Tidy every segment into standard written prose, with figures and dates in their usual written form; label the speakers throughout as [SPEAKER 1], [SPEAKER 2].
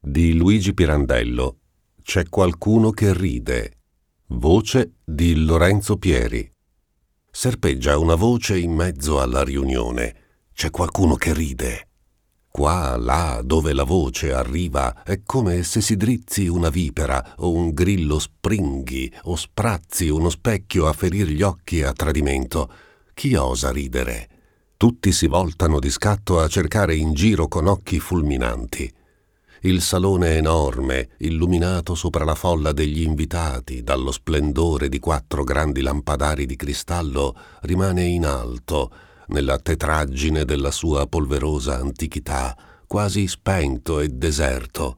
[SPEAKER 1] di Luigi Pirandello. C'è qualcuno che ride. Voce di Lorenzo Pieri. Serpeggia una voce in mezzo alla riunione. C'è qualcuno che ride. Qua, là, dove la voce arriva, è come se si drizzi una vipera o un grillo springhi o sprazzi uno specchio a ferir gli occhi a tradimento. Chi osa ridere? Tutti si voltano di scatto a cercare in giro con occhi fulminanti. Il salone enorme, illuminato sopra la folla degli invitati dallo splendore di 4 grandi lampadari di cristallo, rimane in alto, nella tetraggine della sua polverosa antichità, quasi spento e deserto.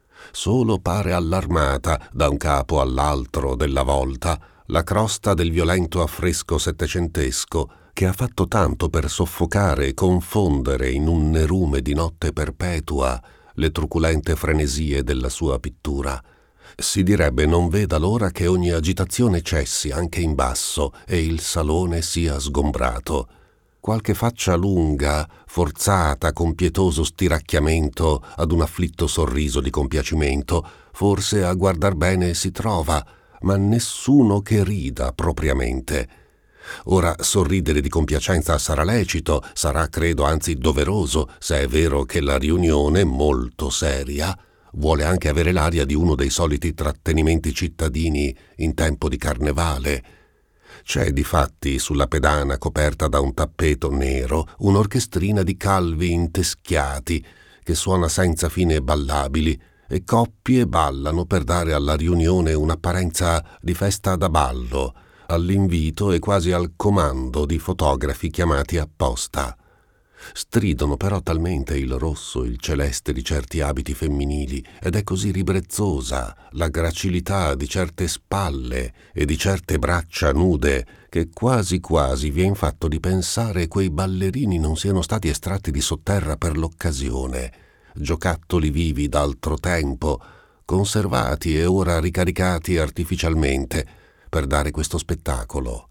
[SPEAKER 1] Solo pare allarmata, da un capo all'altro della volta, la crosta del violento affresco settecentesco, che ha fatto tanto per soffocare e confondere in un nerume di notte perpetua le truculente frenesie della sua pittura. Si direbbe non veda l'ora che ogni agitazione cessi anche in basso e il salone sia sgombrato. Qualche faccia lunga, forzata con pietoso stiracchiamento ad un afflitto sorriso di compiacimento, forse a guardar bene si trova, ma nessuno che rida propriamente. Ora, sorridere di compiacenza sarà lecito, sarà credo anzi doveroso, se è vero che la riunione, molto seria, vuole anche avere l'aria di uno dei soliti trattenimenti cittadini in tempo di carnevale. C'è difatti sulla pedana coperta da un tappeto nero un'orchestrina di calvi inteschiati che suona senza fine ballabili e coppie ballano per dare alla riunione un'apparenza di festa da ballo, all'invito e quasi al comando di fotografi chiamati apposta. Stridono però talmente il rosso e il celeste di certi abiti femminili ed è così ribrezzosa la gracilità di certe spalle e di certe braccia nude che quasi quasi vien fatto di pensare quei ballerini non siano stati estratti di sotterra per l'occasione, giocattoli vivi d'altro tempo, conservati e ora ricaricati artificialmente per dare questo spettacolo.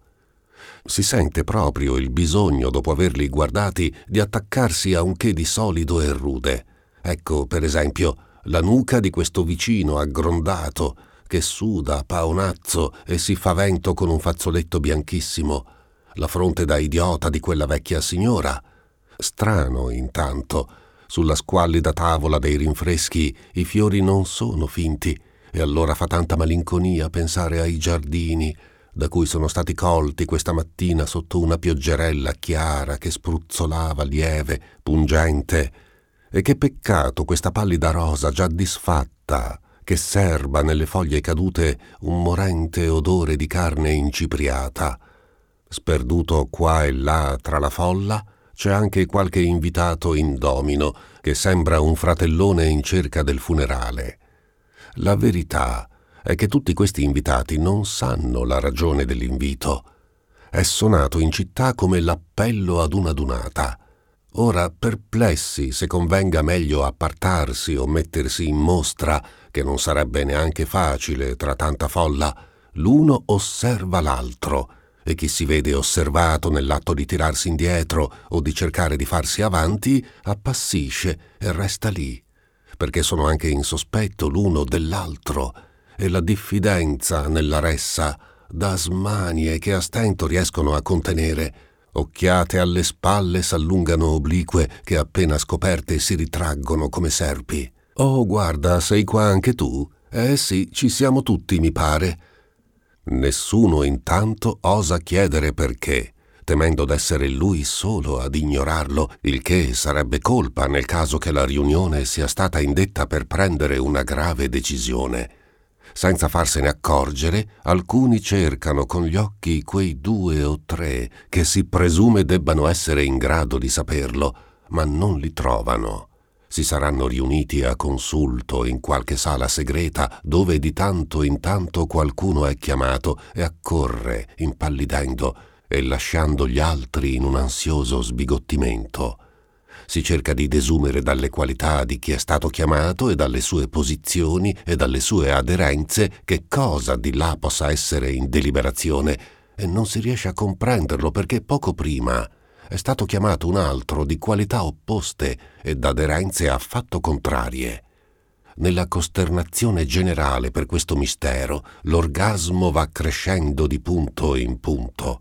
[SPEAKER 1] Si sente proprio il bisogno, dopo averli guardati, di attaccarsi a un che di solido e rude. Ecco, per esempio, la nuca di questo vicino aggrondato, che suda a paonazzo e si fa vento con un fazzoletto bianchissimo, la fronte da idiota di quella vecchia signora. Strano, intanto, sulla squallida tavola dei rinfreschi i fiori non sono finti, e allora fa tanta malinconia pensare ai giardini, da cui sono stati colti questa mattina sotto una pioggerella chiara che spruzzolava lieve, pungente. E che peccato questa pallida rosa già disfatta, che serba nelle foglie cadute un morente odore di carne incipriata. Sperduto qua e là tra la folla, c'è anche qualche invitato indomino che sembra un fratellone in cerca del funerale. La verità è che tutti questi invitati non sanno la ragione dell'invito. È suonato in città come l'appello ad una adunata. Ora, perplessi se convenga meglio appartarsi o mettersi in mostra, che non sarebbe neanche facile tra tanta folla, l'uno osserva l'altro, e chi si vede osservato nell'atto di tirarsi indietro o di cercare di farsi avanti, appassisce e resta lì, perché sono anche in sospetto l'uno dell'altro, e la diffidenza nella ressa dà smanie che a stento riescono a contenere. Occhiate alle spalle s'allungano oblique che appena scoperte si ritraggono come serpi. «Oh, guarda, sei qua anche tu?» Sì, ci siamo tutti, mi pare». Nessuno intanto osa chiedere perché, temendo d'essere lui solo ad ignorarlo, il che sarebbe colpa nel caso che la riunione sia stata indetta per prendere una grave decisione. Senza farsene accorgere, alcuni cercano con gli occhi quei 2 o 3 che si presume debbano essere in grado di saperlo, ma non li trovano. Si saranno riuniti a consulto in qualche sala segreta dove di tanto in tanto qualcuno è chiamato e accorre impallidendo e lasciando gli altri in un ansioso sbigottimento. Si cerca di desumere dalle qualità di chi è stato chiamato e dalle sue posizioni e dalle sue aderenze che cosa di là possa essere in deliberazione, e non si riesce a comprenderlo perché poco prima è stato chiamato un altro di qualità opposte e d'aderenze affatto contrarie. nella costernazione generale per questo mistero, l'orgasmo va crescendo di punto in punto.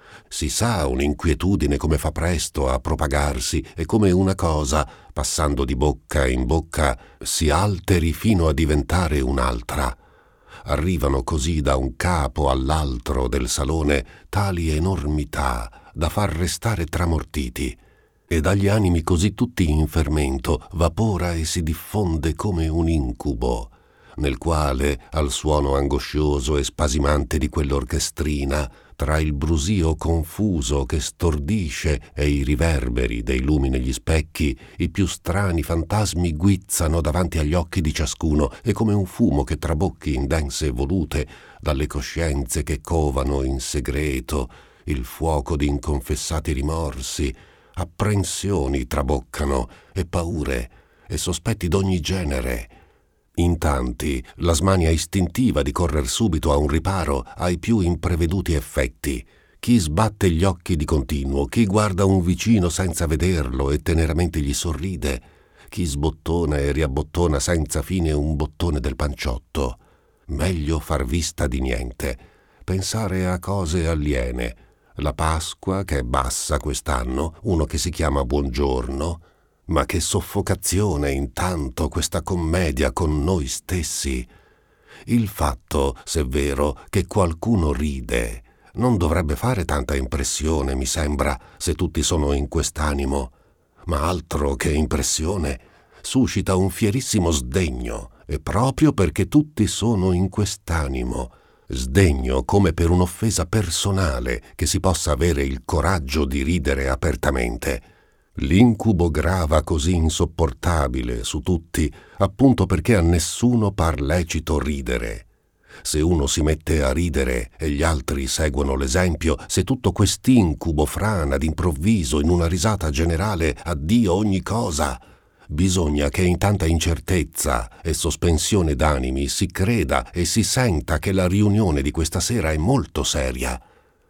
[SPEAKER 1] Si sa un'inquietudine come fa presto a propagarsi e come una cosa, passando di bocca in bocca, si alteri fino a diventare un'altra. Arrivano così da un capo all'altro del salone tali enormità da far restare tramortiti, e dagli animi così tutti in fermento vapora e si diffonde come un incubo, nel quale, al suono angoscioso e spasimante di quell'orchestrina, tra il brusio confuso che stordisce e i riverberi dei lumi negli specchi, i più strani fantasmi guizzano davanti agli occhi di ciascuno, e come un fumo che trabocchi in dense volute dalle coscienze che covano in segreto il fuoco di inconfessati rimorsi, apprensioni traboccano e paure e sospetti d'ogni genere. In tanti la smania istintiva di correr subito a un riparo ai più impreveduti effetti. Chi sbatte gli occhi di continuo, chi guarda un vicino senza vederlo e teneramente gli sorride, chi sbottona e riabbottona senza fine un bottone del panciotto. Meglio far vista di niente, pensare a cose aliene. La Pasqua, che è bassa quest'anno, uno che si chiama Buongiorno. Ma che soffocazione intanto questa commedia con noi stessi. Il fatto, se vero, che qualcuno ride, non dovrebbe fare tanta impressione, mi sembra, se tutti sono in quest'animo. Ma altro che impressione, suscita un fierissimo sdegno, e proprio perché tutti sono in quest'animo. Sdegno come per un'offesa personale che si possa avere il coraggio di ridere apertamente. L'incubo grava così insopportabile su tutti, appunto perché a nessuno par lecito ridere. Se uno si mette a ridere e gli altri seguono l'esempio, se tutto quest'incubo frana d'improvviso in una risata generale addio ogni cosa, bisogna che in tanta incertezza e sospensione d'animi si creda e si senta che la riunione di questa sera è molto seria.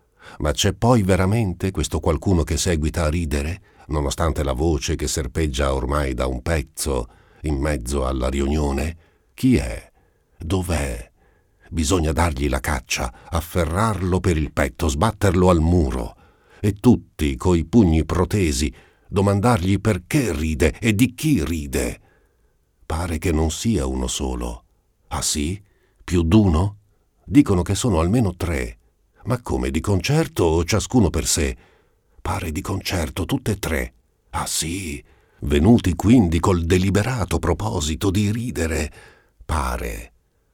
[SPEAKER 1] Ma c'è poi veramente questo qualcuno che seguita a ridere, nonostante la voce che serpeggia ormai da un pezzo in mezzo alla riunione? Chi è? Dov'è? Bisogna dargli la caccia, afferrarlo per il petto, sbatterlo al muro, e tutti, coi pugni protesi, domandargli perché ride e di chi ride. Pare che non sia uno solo. Ah sì? Più d'uno? Dicono che sono almeno 3. Ma come, di concerto o ciascuno per sé? Pare di concerto, tutte e 3. Ah sì? Venuti quindi col deliberato proposito di ridere. Pare.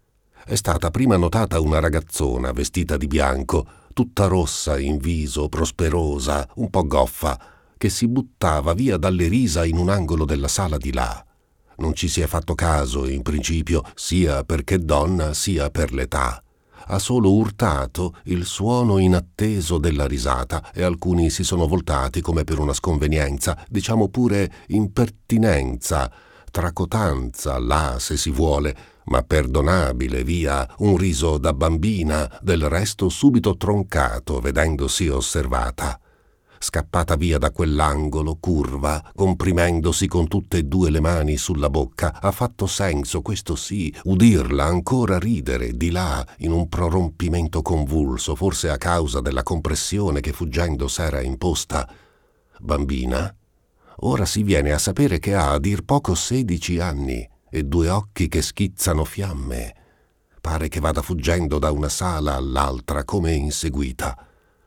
[SPEAKER 1] È stata prima notata una ragazzona vestita di bianco, tutta rossa in viso, prosperosa, un po' goffa, che si buttava via dalle risa in un angolo della sala di là. Non ci si è fatto caso, in principio, sia perché donna, sia per l'età. Ha solo urtato il suono inatteso della risata e alcuni si sono voltati come per una sconvenienza, diciamo pure impertinenza, tracotanza, là se si vuole, ma perdonabile, via, un riso da bambina, del resto subito troncato vedendosi osservata. Scappata via da quell'angolo, curva, comprimendosi con tutte e 2 le mani sulla bocca, ha fatto senso, questo sì, udirla ancora ridere di là in un prorompimento convulso, forse a causa della compressione che fuggendo s'era imposta. Bambina? Ora si viene a sapere che ha a dir poco 16 anni e 2 occhi che schizzano fiamme. Pare che vada fuggendo da una sala all'altra come inseguita.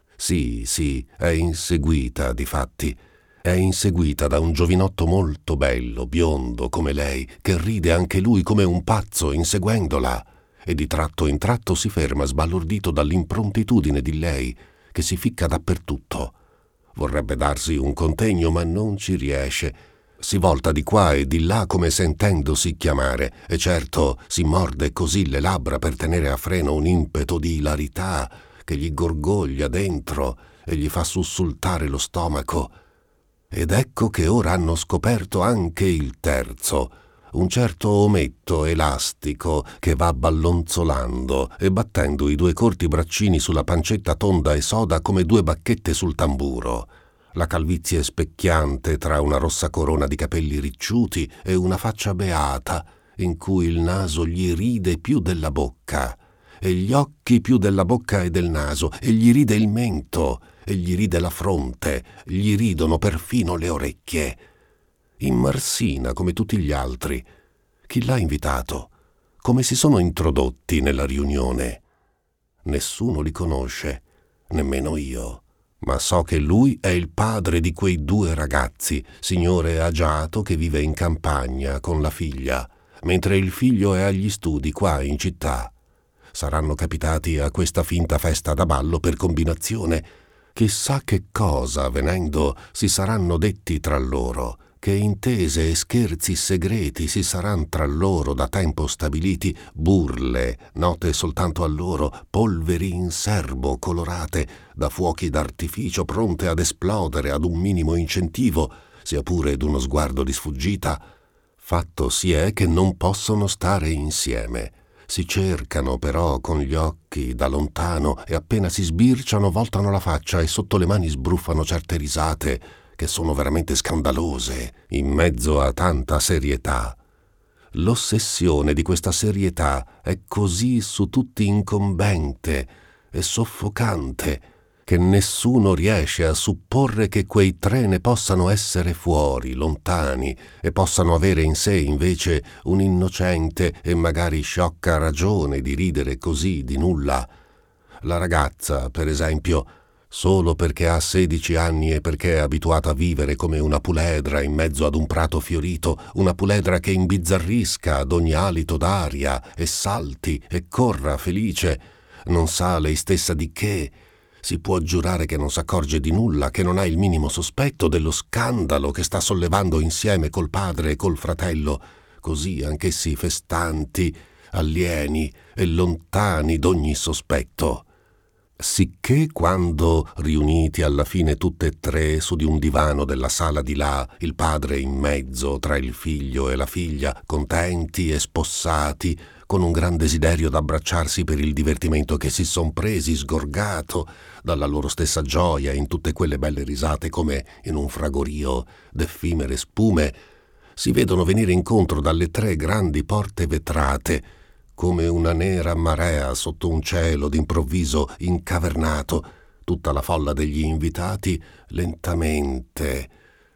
[SPEAKER 1] Sì, è inseguita, difatti. È inseguita da un giovinotto molto bello, biondo come lei, che ride anche lui come un pazzo inseguendola, e di tratto in tratto si ferma sbalordito dall'improntitudine di lei, che si ficca dappertutto. Vorrebbe darsi un contegno, ma non ci riesce. Si volta di qua e di là come sentendosi chiamare, e certo si morde così le labbra per tenere a freno un impeto di ilarità che gli gorgoglia dentro e gli fa sussultare lo stomaco. Ed ecco che ora hanno scoperto anche il terzo, un certo ometto elastico che va ballonzolando e battendo i 2 corti braccini sulla pancetta tonda e soda come 2 bacchette sul tamburo. La calvizie specchiante tra una rossa corona di capelli ricciuti e una faccia beata, in cui il naso gli ride più della bocca, e gli occhi più della bocca e del naso, e gli ride il mento, e gli ride la fronte, gli ridono perfino le orecchie. In Marsina come tutti gli altri. Chi l'ha invitato? Come si sono introdotti nella riunione? Nessuno li conosce, nemmeno io. Ma so che lui è il padre di quei 2 ragazzi, signore agiato che vive in campagna con la figlia, mentre il figlio è agli studi qua in città. Saranno capitati a questa finta festa da ballo per combinazione. Chissà che cosa, venendo, si saranno detti tra loro, che intese e scherzi segreti si saran tra loro da tempo stabiliti, burle, note soltanto a loro, polveri in serbo colorate, da fuochi d'artificio pronte ad esplodere ad un minimo incentivo, sia pure d'uno sguardo di sfuggita. Fatto si è che non possono stare insieme. Si cercano però con gli occhi da lontano e appena si sbirciano voltano la faccia e sotto le mani sbruffano certe risate che sono veramente scandalose in mezzo a tanta serietà. L'ossessione di questa serietà è così su tutti incombente e soffocante che nessuno riesce a supporre che quei 3 ne possano essere fuori, lontani, e possano avere in sé invece un'innocente e magari sciocca ragione di ridere così di nulla. La ragazza, per esempio, solo perché ha 16 anni e perché è abituata a vivere come una puledra in mezzo ad un prato fiorito, una puledra che imbizzarrisca ad ogni alito d'aria e salti e corra felice, non sa lei stessa di che. Si può giurare che non s'accorge di nulla, che non ha il minimo sospetto dello scandalo che sta sollevando insieme col padre e col fratello, così anch'essi festanti, alieni e lontani d'ogni sospetto. Sicché quando, riuniti alla fine tutte e 3 su di un divano della sala di là, il padre in mezzo tra il figlio e la figlia, contenti e spossati, con un gran desiderio d'abbracciarsi per il divertimento che si son presi sgorgato dalla loro stessa gioia in tutte quelle belle risate come in un fragorio d'effimere spume, si vedono venire incontro dalle 3 grandi porte vetrate, come una nera marea sotto un cielo d'improvviso incavernato, tutta la folla degli invitati lentamente,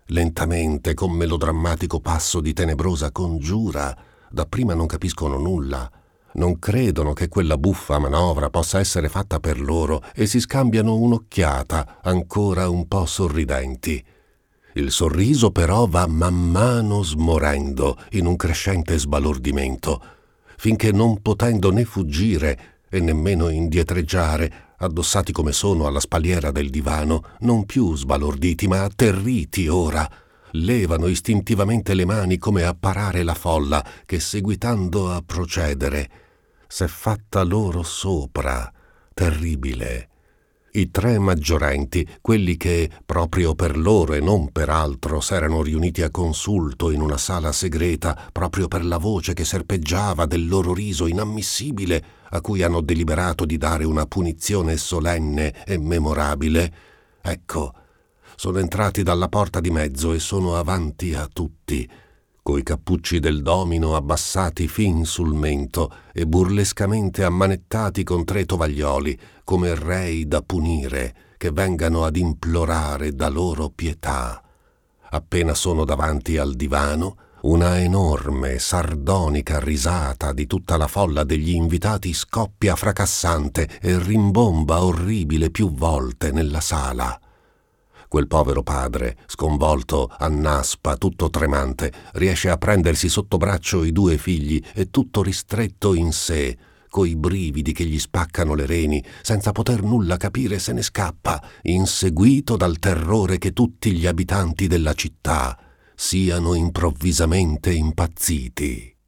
[SPEAKER 1] con melodrammatico passo di tenebrosa congiura, dapprima non capiscono nulla, non credono che quella buffa manovra possa essere fatta per loro e si scambiano un'occhiata ancora un po' sorridenti. Il sorriso però va man mano smorendo in un crescente sbalordimento, finché non potendo né fuggire e nemmeno indietreggiare, addossati come sono alla spalliera del divano, non più sbalorditi ma atterriti ora, levano istintivamente le mani come a parare la folla che, seguitando a procedere, s'è fatta loro sopra, terribile. I 3 maggiorenti, quelli che, proprio per loro e non per altro, s'erano riuniti a consulto in una sala segreta, proprio per la voce che serpeggiava del loro riso inammissibile, a cui hanno deliberato di dare una punizione solenne e memorabile, ecco, sono entrati dalla porta di mezzo e sono avanti a tutti, coi cappucci del domino abbassati fin sul mento e burlescamente ammanettati con 3 tovaglioli, come rei da punire, che vengano ad implorare da loro pietà. Appena sono davanti al divano, una enorme, sardonica risata di tutta la folla degli invitati scoppia fracassante e rimbomba orribile più volte nella sala. Quel povero padre, sconvolto, annaspa, tutto tremante, riesce a prendersi sotto braccio i 2 figli e tutto ristretto in sé, coi brividi che gli spaccano le reni, senza poter nulla capire se ne scappa, inseguito dal terrore che tutti gli abitanti della città siano improvvisamente impazziti.